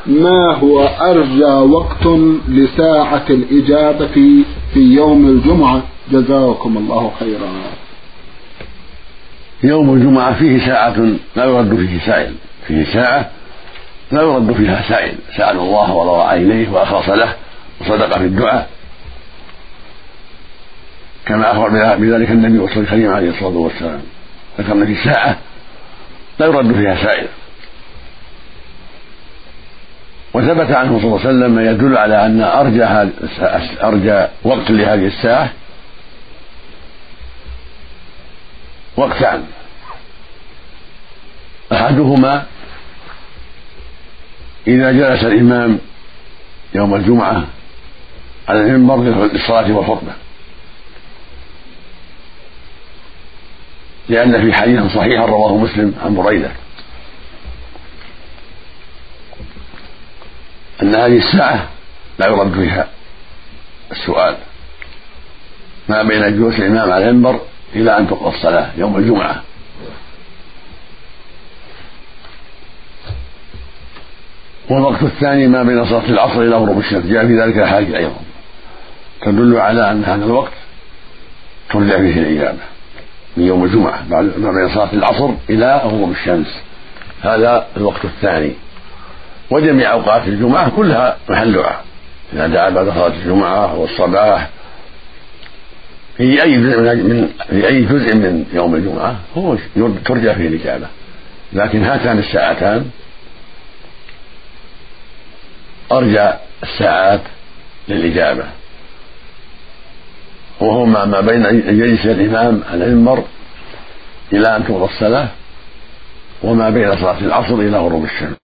ما هو أرجى وقت لساعة الإجابة في يوم الجمعة؟ جزاكم الله خيرا. يوم الجمعة فيه ساعة لا يرد فيه سائل، فيه ساعة لا يرد فيها سائل، سأل الله وروى عينيه وأخلص له وصدق في الدعاء، كما أخبر بذلك النبي والرسول الكريم عليه الصلاة والسلام. ذكرنا في ساعة لا يرد فيها سائل. وثبت عنه صلى الله عليه وسلم ما يدل على أن أرجى وقت لهذه الساعة وقتان: أحدهما إذا جلس الإمام يوم الجمعة على المنبر للصلاة والخطبة، لأن في حديث صحيح رواه مسلم عن بريدة أن هذه الساعة لا يرد فيها السؤال، ما بين جلوس الإمام على المنبر إلى أن تقضى الصلاة يوم الجمعة. والوقت الثاني ما بين صلاة العصر إلى غروب الشمس، جاء في ذلك أحاديث أيضا تدل على أن هذا الوقت ترجع فيه الإجابة من يوم الجمعة، ما بين صلاة العصر إلى غروب الشمس، هذا الوقت الثاني. وجميع أوقات الجمعة كلها محل دعاء، إذا دعا بعد صلاة الجمعة والصباح في أي جزء من يوم الجمعة هو ترجع فيه الإجابة. لكن هاتان الساعتان أرجى الساعات للإجابة، وهما ما بين أن يجلس الإمام على المنبر إلى أن تقضى الصلاة، وما بين صلاة العصر إلى غروب الشمس.